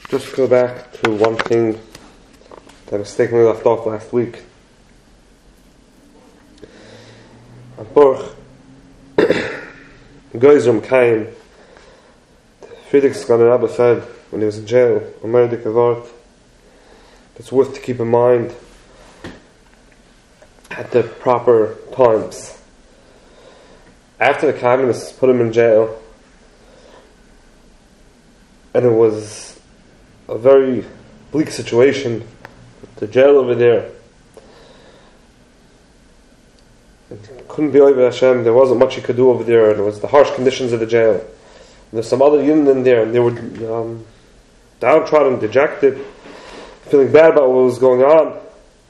Just to go back to one thing that mistakenly left off last week. Baruch Goizum came. Friedrich Skandinavia said when he was in jail, America Kavart, it's worth to keep in mind at the proper times. After the communists put him in jail, and it was a very bleak situation with the jail over there. It couldn't be over Hashem, there wasn't much he could do over there, and it was the harsh conditions of the jail. And there's some other unit in there, and they were downtrodden, dejected, feeling bad about what was going on.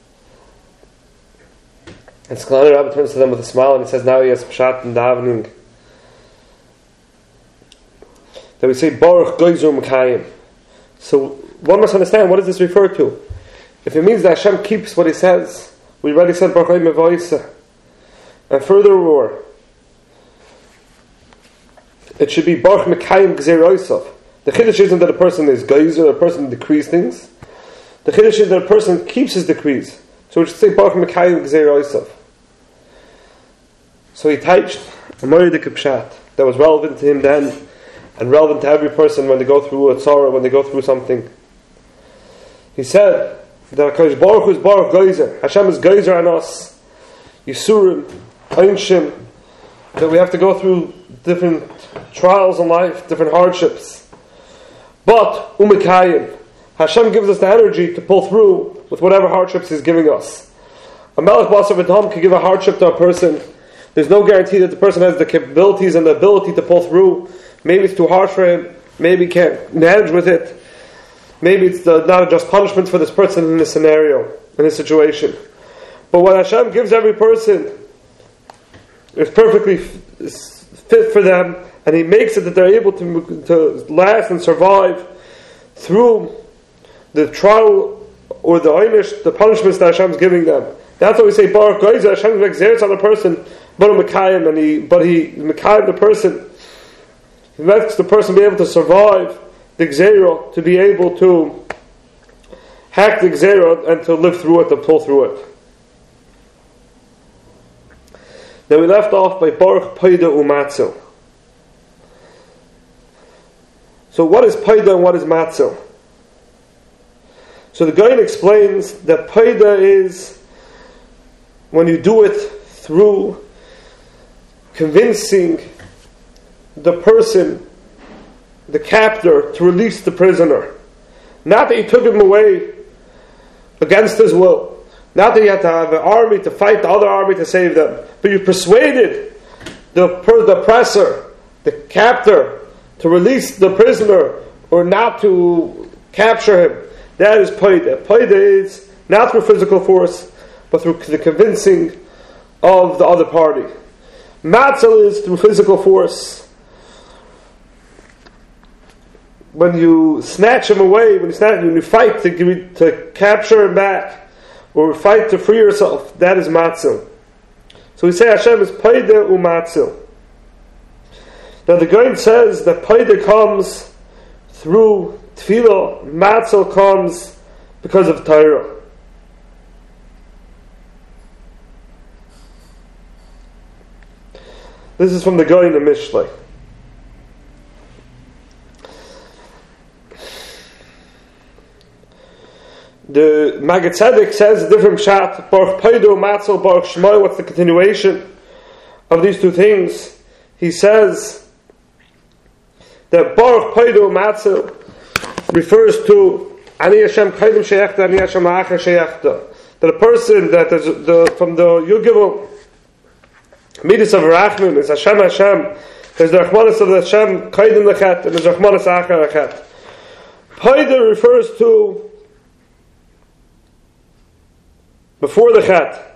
And Skalaner Rabbi turns to them with a smile and he says, now he has pshat and davening. That we say, Baruch Goizur Mekayim. So one must understand, what does this refer to? If it means that Hashem keeps what he says, we already said Baruch Goizur Mekayim. And furthermore, it should be Baruch Mekayim Gzeir Oisav. The Chiddush isn't that a person is Goizur, a person decrees things. The Chiddush is that a person keeps his decrees. So we should say Baruch Mekayim Gzeir Oisav. So he touched a Moedik Pshat that was relevant to him then, and relevant to every person when they go through a tzara, when they go through something. He said that HaKadosh Baruch Hu is Baruch Goizer. Hashem is Goizer on us. Yisurim, Einshim, that we have to go through different trials in life, different hardships. But, Umekayim, Hashem gives us the energy to pull through with whatever hardships He's giving us. A Melech Basar V'Dam can give a hardship to a person. There's no guarantee that the person has the capabilities and the ability to pull through. Maybe it's too hard for him. Maybe he can't manage with it. Maybe it's not a just punishment for this person in this scenario, in this situation. But what Hashem gives every person is perfectly fit for them, and He makes it that they're able to last and survive through the trial or the einish, the punishments that Hashem's giving them. That's why we say Baruch Goizer. Hashem exerts on a person, but He Mekayim the person. He makes the person be able to survive the Gzeirah, to be able to hack the Gzeirah and to live through it, to pull through it. Then we left off by Baruch Paida Umatzil. So what is Paida and what is Matzil? So the Gaon explains that Paida is when you do it through convincing the person, the captor, to release the prisoner. Not that you took him away against his will. Not that you had to have an army to fight the other army to save them. But you persuaded the oppressor, the captor, to release the prisoner or not to capture him. That is Paida. Paida is not through physical force, but through the convincing of the other party. Matzil is through physical force. When you snatch him away, when you fight to capture him back, or fight to free yourself, that is Matzil. So we say Hashem is Paida Umatzil. Now the Gaon says that Paida comes through Tefillah, Matzil comes because of Torah. This is from the Gaon in Mishlei. The Maggid Tzedek says a different pshat, Baruch Paido, Matzil, Baruch Shemai. What's the continuation of these two things? He says that Baruch Paido, Matzil refers to Ani Hashem Kaidim Sheyachta, Ani Hashem Ha'achar Sheyachta. That a person that is from the Yugivul Midas of Rachman is Hashem Hashem. There's the Rachmanis of Hashem Kaidim Lechet, and there's Rachmanis Ha'achar Lechet. Paido refers to before the chat.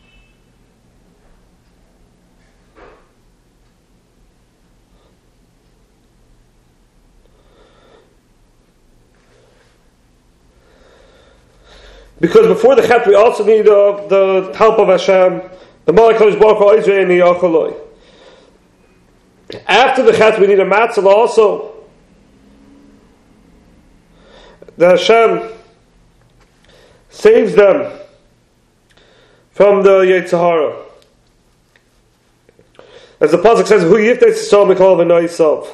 Because before the chat we also need the help of Hashem, the Malach HaKadosh Baruch Hu Oizrei and Yachaloi. After the chat we need a matzah also. that Hashem saves them from the Yetzer Hara. As the pasuk says, "Hu yiftes Yisrael mikol v'noisav."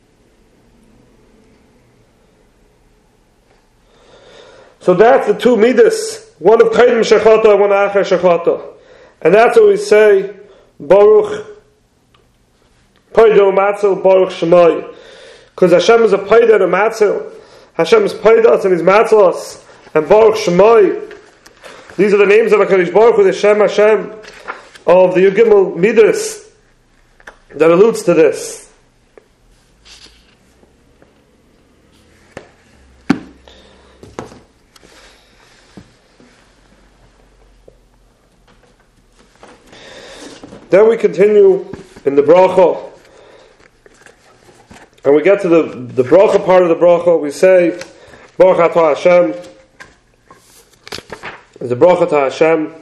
So that's the two midas, one of Kaidim Shechata and one Acher Shechata. And that's what we say, Baruch Paido Matzil, Baruch Shemai. Because Hashem is a Paido and a Matzil. Hashem is Paidas and He's Matzilas. And Baruch Shemai. These are the names of HaKadosh Baruch Hu, the Shem Hashem of the Yugimel Midas that alludes to this. Then we continue in the bracha, and we get to the bracha part of the bracha. We say, Baruch Atah Hashem. It's the bracha to Hashem.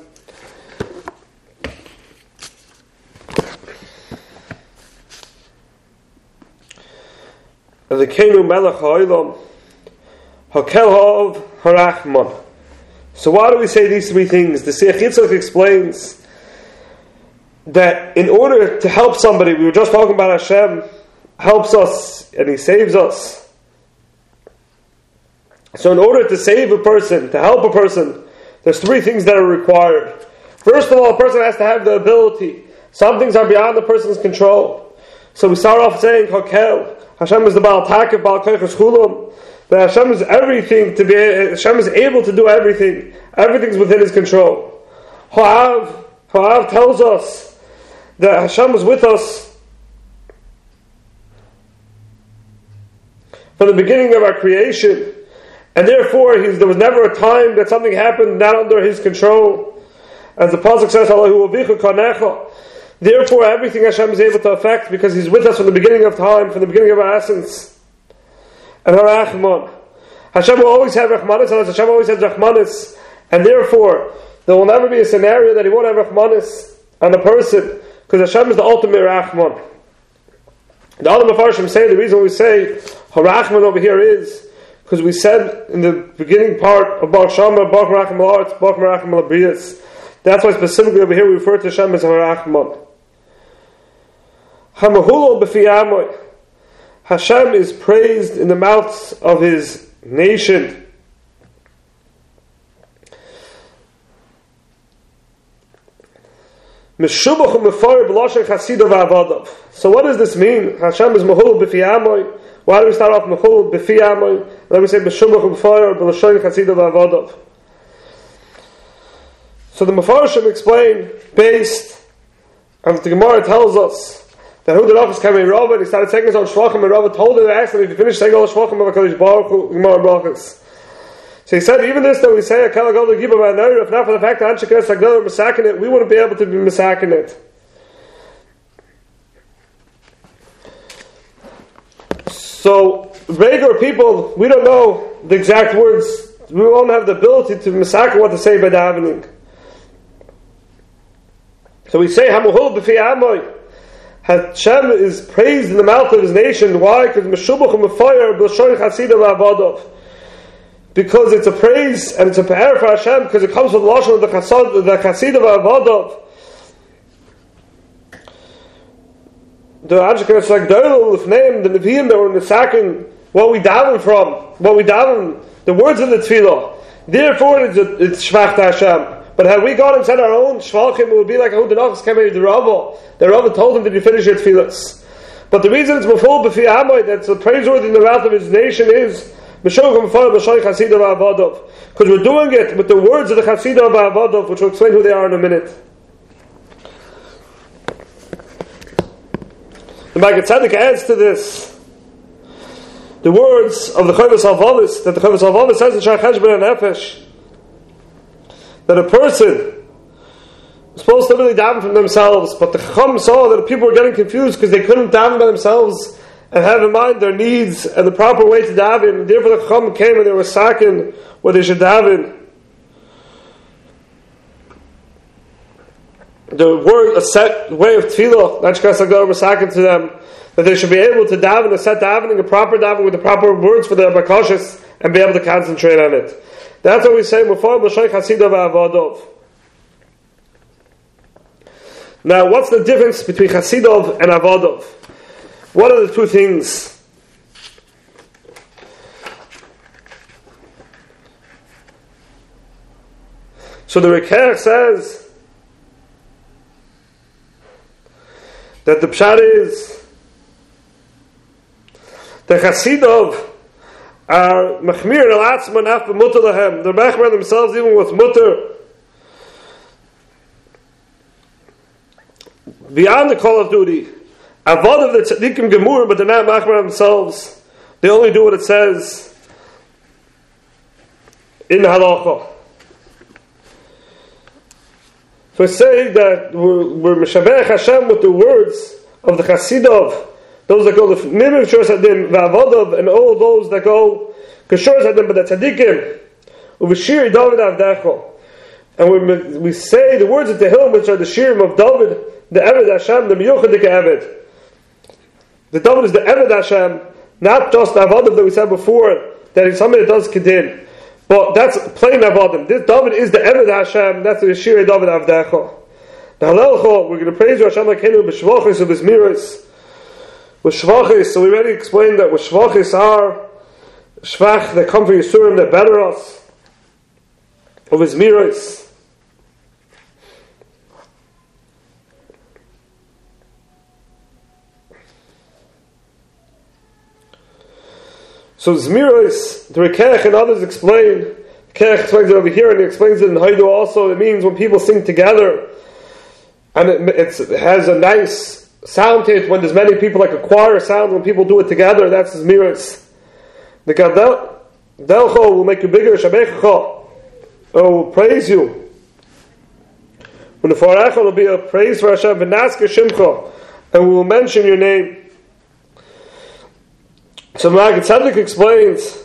And the Kenu Melech HaOlam, Hakel Ha'ov Harachman. So why do we say these three things? The Seich Yitzchak explains that in order to help somebody, we were just talking about Hashem helps us and He saves us. So in order to save a person, to help a person, there's three things that are required. First of all, a person has to have the ability. Some things are beyond the person's control. So we start off saying, Hakel, Hashem is the Baal Takif, Baal Koiches Chulam, that Hashem is everything, Hashem is able to do everything. Everything's within His control. Ha'av tells us that Hashem was with us from the beginning of our creation, and therefore there was never a time that something happened not under His control. As the pasuk says, Allahu avichu kanecha. Therefore, everything Hashem is able to affect because He's with us from the beginning of time, from the beginning of our essence. And Harachman, Hashem will always have Rahmanis, and Hashem always has Rahmanis, and therefore there will never be a scenario that He won't have Rahmanis on a person. Because Hashem is the ultimate Rachman. The other Mefarshim say the reason we say Harachman over here is because we said in the beginning part of Baruch Shama, Baruch Merachim La'aretz, Baruch Merachim L'Briyos. That's why specifically over here we refer to Hashem as Harachman. Hamahulol b'fi Amoy. Hashem is praised in the mouths of His nation. So what does this mean? Hashem is Mahul b'fi Amoy. Why do we start off Mahul b'fi Amoy? Then we say B'shubach u'b'fayr b'lashoyin chasidav ha'avadav. So the Mefarshim explain, based on the Gemara tells us that Hu Derachos came in Rava and he started saying his own Shvachim, and Rava told him to ask him if he finished saying all the Shvachim of HaKadosh Baruch Hu, Gemara Brachos. So he said, even this that we say, if not for the fact that Anshe Knesset Hagdolah are misakin it, we wouldn't be able to be misakin it. So, regular people, we don't know the exact words. We won't have the ability to misakin what to say by davening. So we say, Hamuhul b'fi Amoy. Hashem is praised in the mouth of His nation. Why? Because Meshubach u'mefayr b'lashoyin chasidav ha'avadav. Because it's a praise and it's a pa'er for Hashem, because it comes from the lashon of the Chasidav Avadav. The Anshe Knesset Hagdolah Lifneim, the Nevi'im that were in the Sakin, what we daven from, the words of the Tefillah. Therefore, it's Shvach to Hashem. But had we gone and said our own Shvachim, it would be like Hu Derachos came in the Rava. The Rava told him, did you finish your Tefillahs? But the reason it's Maful B'fi Amoy, that's a praiseworthy in the mouth of His nation is because we're doing it with the words of the Chasidah Ba'avadav, which will explain who they are in a minute. The Maggid Tzedek adds to this the words of the Chovos HaLevavos, that the Chovos HaLevavos says in Shar Cheshbon HaNefesh that a person is supposed to really daven from themselves, but the Chacham saw that people were getting confused because they couldn't daven by themselves and have in mind their needs and the proper way to daven. And therefore the Chacham came and they were sakin where they should daven. the word, a set way of tefillah, to them, that they should be able to daven a set davening, a proper davening with the proper words for their bakashas, and be able to concentrate on it. That's what we say, Now, what's the difference between Chasidov and Avodov? What are the two things? So the Rikach says that the pshat is the Chasidov are machmir al atzman af b'mutar lahem. They're machmir themselves even with mutar. Beyond the call of duty. Avad of the tzaddikim gemur, but they're not machmir themselves. They only do what it says in halacha. So say that we're Meshavech Hashem with the words of the Chasidov, those that go the Mimim Shor Sadim, V'avodov, and all those that go Kashor Sadim, but the Tzadikim, Uvashir David Avdecho. And we say the words of Tehillim, which are the Shirim of David, the Eved Hashem, the Miyuchadik Eved. The David is the Eved Hashem, not just the Avodov that we said before, that is somebody that does Kedin. But that's plain Avodim. This David is the Eved Hashem. That's the Shirei David Avdecho. The Halelcho, we're going to praise Hashem Elokeinu b'shvachos of His miros. With shvachos, so we already explained that with shvachos are shvach that come from Yisurim that better us of His miros. So Zmiros, the Rikach and others explain. Rikach explains it over here, and he explains it in Haidu also. It means when people sing together, and it has a nice sound to it when there's many people, like a choir sound. When people do it together, that's Zmiros. The Delcho will make you bigger. Shabecha will praise you. When the Farecha will be a praise for Hashem. V'nasker Shimcha, and we will mention your name. So Magen Tzedek explains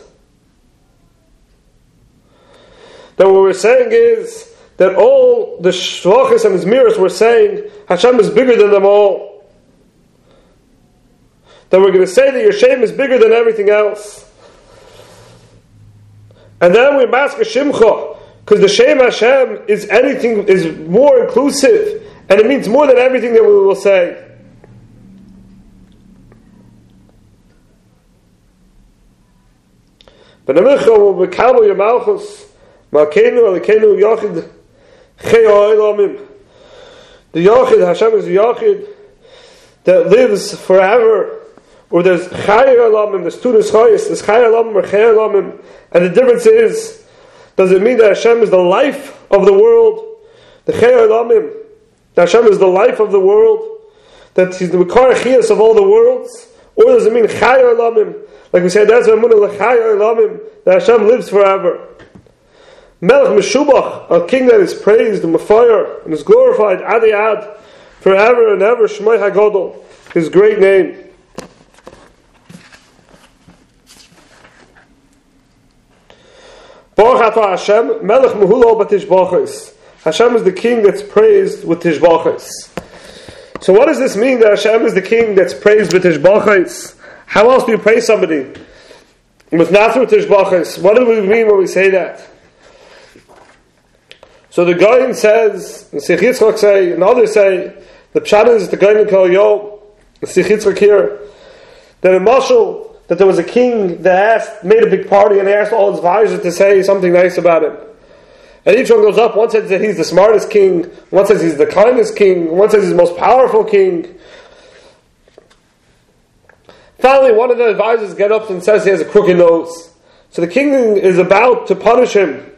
that what we're saying is that all the shvachos and his miros were saying Hashem is bigger than them all. That we're going to say that your shame is bigger than everything else. And then we mask a shimcha, because the shame Hashem is more inclusive, and it means more than everything that we will say. But the Micha will become your malchus, Malkeinu, Alikeinu, Yachid, Chei Ha'olamim. The Yachid, Hashem is the Yachid that lives forever. Or there's Chai Ha'olamim, there's two Chayis, there's Chai Ha'olamim or Chei Ha'olamim. And the difference is, does it mean that Hashem is the life of the world? The Chei Ha'olamim, that Hashem is the life of the world? That He's the Mekar Chiyas of all the worlds? Or does it mean Chai Ha'olamim? Like we said, that's that Hashem lives forever. Melech Meshubach, a king that is praised and Mefayar and is glorified, Adi Ad, forever and ever, Shemai HaGodol, His great name. Baruch Atah Hashem, Melech Mehulo Batishbachos. Hashem is the king that's praised with Tishbachos. So what does this mean that Hashem is the king that's praised with Tishbachos? How else do you praise somebody? With not through Tishbachos. What do we mean when we say that? So the Gaon says, the Sikh Yitzchak say, and others say, the Pshat is the Gaon called Yo, the Sikh Yitzchak here, that in Mashal, that there was a king that made a big party and asked all his advisors to say something nice about him. And each one goes up, one says that he's the smartest king, one says he's the kindest king, one says he's the most powerful king. Finally, one of the advisors gets up and says he has a crooked nose. So the king is about to punish him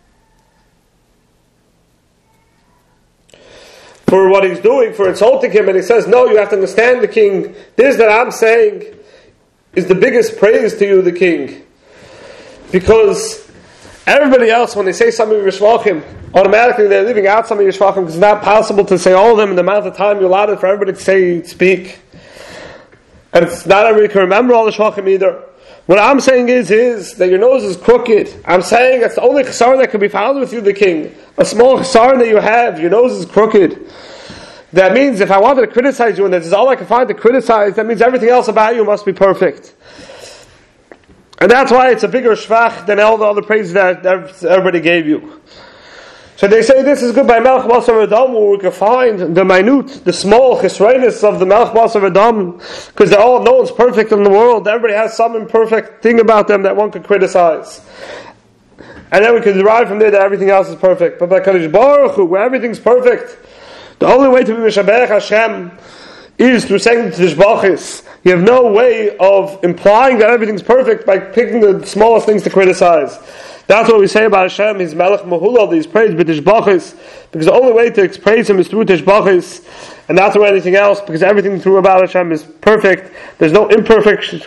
for what he's doing, for insulting him. And he says, no, you have to understand, the king, this that I'm saying is the biggest praise to you, the king. Because everybody else, when they say something Yishvachim, automatically they're leaving out some of Yishvachim, because it's not possible to say all of them in the amount of time you allotted for everybody to speak. And it's not everybody can remember all the shvachim either. What I'm saying is that your nose is crooked. I'm saying that's the only chesar that can be found with you, the king. A small chesar that you have, your nose is crooked. that means if I wanted to criticize you and this is all I can find to criticize, that means everything else about you must be perfect. And that's why it's a bigger shvach than all the other praises that everybody gave you. So they say this is good by Melech Basar Adam, where we can find the minute, the small chesroinus of the Melech Basar Adam, because no one's perfect in the world. Everybody has some imperfect thing about them that one could criticize. And then we can derive from there that everything else is perfect. But by Kadosh Baruch Hu, where everything's perfect, the only way to be Mishabech Hashem is through saying the Tishbachis. You have no way of implying that everything's perfect by picking the smallest things to criticize. That's what we say about Hashem. He's Melech Mahulal, he's praised by Tishbachis, because the only way to praise Him is through Tishbachis, and not through anything else, because everything through about Hashem is perfect. There's no imperfection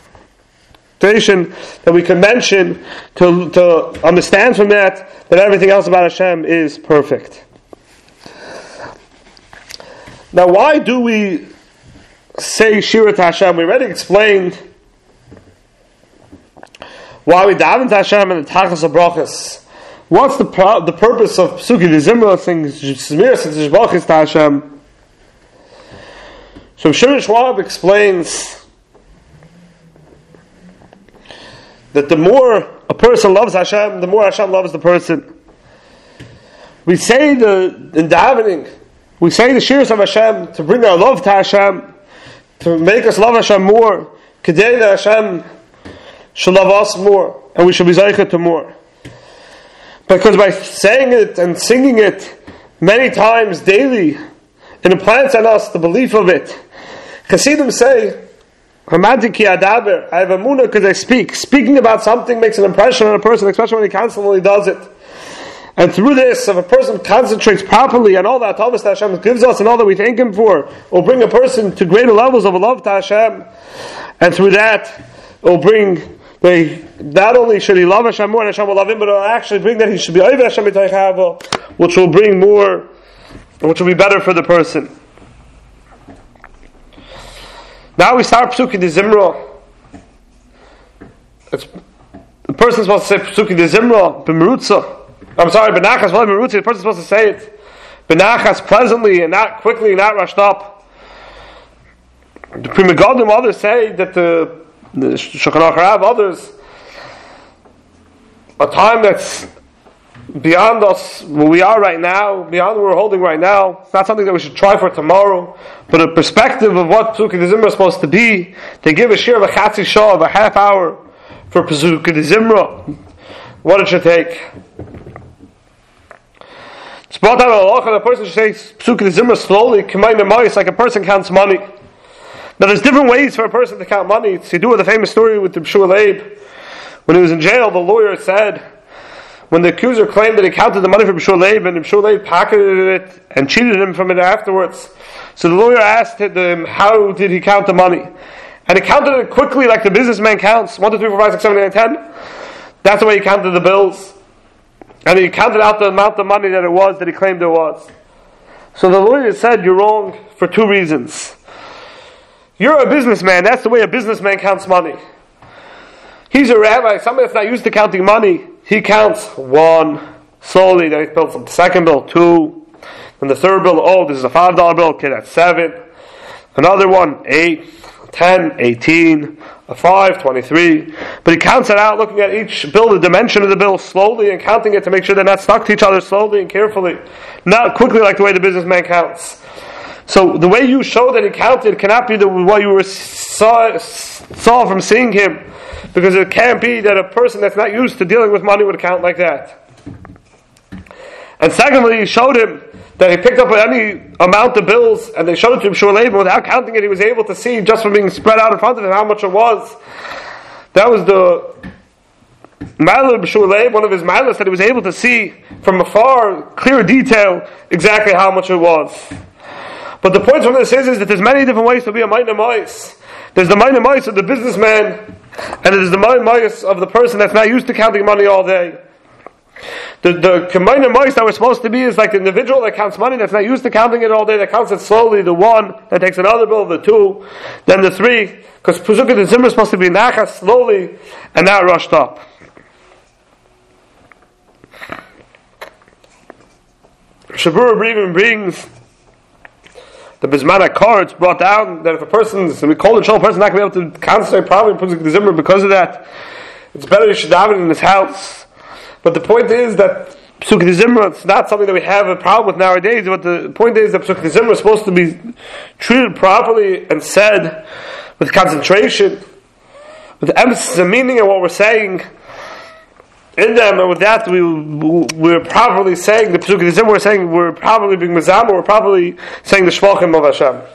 that we can mention to understand from that everything else about Hashem is perfect. Now, why do we say Shira to Hashem? We already explained why we daven to Hashem and the Tachas HaBrachas. What's the purpose of Psuki the Zimra things, Zmiris and Tishbachis to Hashem? So Shir Schwab explains that the more a person loves Hashem, the more Hashem loves the person. We say in davening, we say the shirs of Hashem to bring our love to Hashem, to make us love Hashem more, kedei that Hashem should love us more, and we should be zeicha to more. Because by saying it and singing it many times daily, it implants on us the belief of it. Chassidim say, I have emunah because I speak. Speaking about something makes an impression on a person, especially when he constantly does it. And through this, if a person concentrates properly on all that Tavis that Hashem gives us and all that we thank Him for, it will bring a person to greater levels of love to Hashem. And through that, it will bring, not only should he love Hashem more and Hashem will love him, but it will actually bring that he should be over Hashem, which will bring more, which will be better for the person. Now we start Psuki de Zimra. The person is supposed to say Psuki de Zimra, B'merutza. I'm sorry, Benachas, well, B'merutza, the person is supposed to say it Benachas, pleasantly and not quickly, not rushed up. The Pri Megadim, others say that the Shulchan Aruch Rav, others, a time that's beyond us, where we are right now, beyond what we're holding right now. It's not something that we should try for tomorrow, but a perspective of what Psuki de Zimra is supposed to be. They give a shir of a chatzi shah, of a half hour, for Psuki de Zimra, what it should take. It's brought out of halacha that a person should say Psuki de Zimra slowly, k'mayna ma'is, like a person counts money. Now there's different ways for a person to count money. You do with the famous story with the B'shua Leib. When he was in jail, the lawyer said, when the accuser claimed that he counted the money for B'shua Leib, and B'shua Leib pocketed it and cheated him from it afterwards. So the lawyer asked him, how did he count the money? And he counted it quickly like the businessman counts. 1, 2, 3, 4, 5, 6, 7, 8, 10. That's the way he counted the bills. And he counted out the amount of money that it was, that he claimed it was. So the lawyer said, you're wrong for 2 reasons. You're a businessman. That's the way a businessman counts money. He's a rabbi. Somebody that's not used to counting money, he counts 1 slowly. Then he builds up the second bill, 2. Then the third bill, oh, this is a $5 bill. Okay, that's 7. Another one, 8, 10, 18, a 5, 23. But he counts it out, looking at each bill, the dimension of the bill, slowly, and counting it to make sure they're not stuck to each other, slowly and carefully. Not quickly like the way the businessman counts. So the way you show that he counted cannot be the way you saw from seeing him, because it can't be that a person that's not used to dealing with money would count like that. And secondly, he showed him that he picked up any amount of bills, and they showed it to him B'shua Leib, without counting it, he was able to see just from being spread out in front of him how much it was. That was the Ma'alah B'shua Leib, one of his Ma'alahs, that he was able to see from afar, clear detail, exactly how much it was. But the point from this is that there's many different ways to be a Ma'ina Ma'is. There's the Ma'ina Ma'is of the businessman, and there's the Ma'ina Ma'is of the person that's not used to counting money all day. The Ma'ina Ma'is that we're supposed to be is like the individual that counts money that's not used to counting it all day, that counts it slowly, the 1, that takes another bill, the 2, then the 3, because Psuki de Zimra is supposed to be nachas, slowly, and not rushed up. Shabura even brings the Bisman HaKar, it's brought down that if a person, so we call the Shul, a person not going to be able to concentrate properly in Pesach Zimra because of that, it's better you should daven in his house. But the point is that Pesach Zimra, it's not something that we have a problem with nowadays, but the point is that Pesach Zimra is supposed to be treated properly and said with concentration, with emphasis and meaning in what we're saying in them, and with that we're properly saying the Pesach Zimra, we're saying we're properly being Mizamah, we're properly saying the Shvachim of Hashem.